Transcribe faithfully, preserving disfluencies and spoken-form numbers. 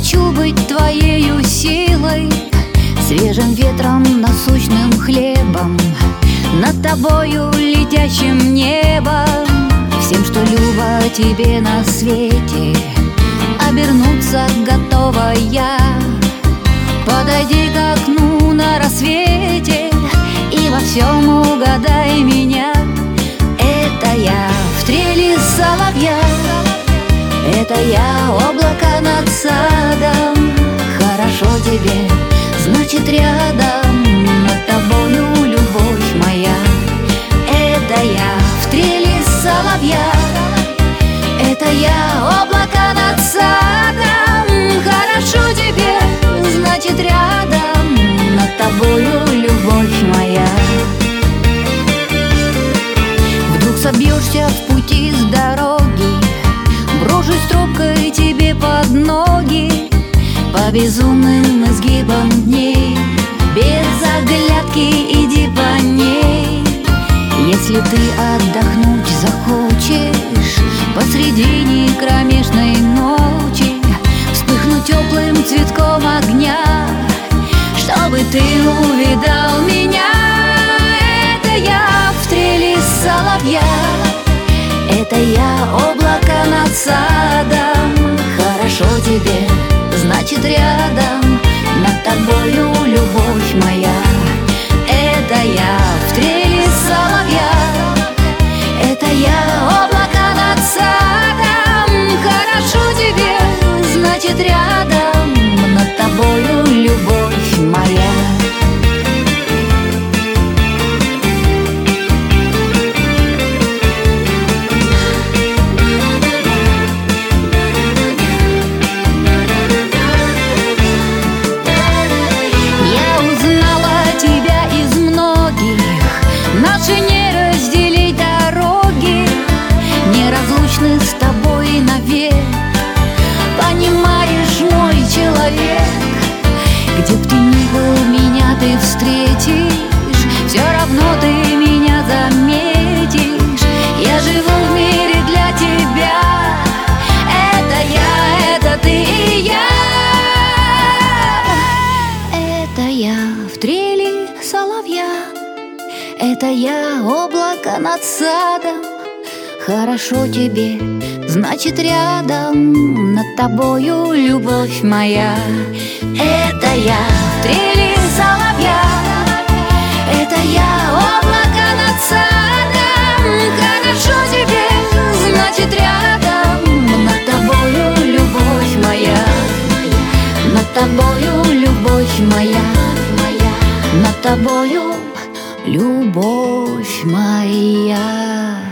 хочу быть твоею силой, свежим ветром, насущным хлебом, над тобою летящим небом, всем, что любо тебе на свете. Обернуться готова я. Подойди к окну на рассвете и во всем угадай меня. Это я в трели соловья, это я облако над садом. Хорошо тебе, значит рядом, над тобою любовь моя. Это я в трели соловья, это я облако над садом. Хорошо тебе, значит рядом, над тобою любовь моя. Вдруг собьешься в пути с дороги, брошусь трубкой тебе под ноги, по безумным изгибам дней, без оглядки иди по ней. Если ты отдохнуть захочешь посредине кромешной ночи, вспыхнуть теплым цветком огня, чтобы ты увидал меня. Это я в трели соловья, это я облако над садом. Хорошо тебе, значит рядом, над тобою любовь моя. Это я в трели соловья, это я облако над садом. Хорошо тебе, значит рядом, над тобою любовь моя. Наши не разделить дороги, неразлучны с тобой навек. Понимаешь, мой человек, где б ты ни был, меня ты встретишь, все равно ты меня заметишь. Я живу в мире для тебя, это я, это ты и я. Это я в трели соловья, это я облако над садом. Хорошо тебе, значит рядом, над тобою любовь моя. Это я в трели соловья, это я облако над садом. Хорошо тебе, значит рядом, над тобою любовь моя. Над тобою любовь моя, над тобою любовь моя.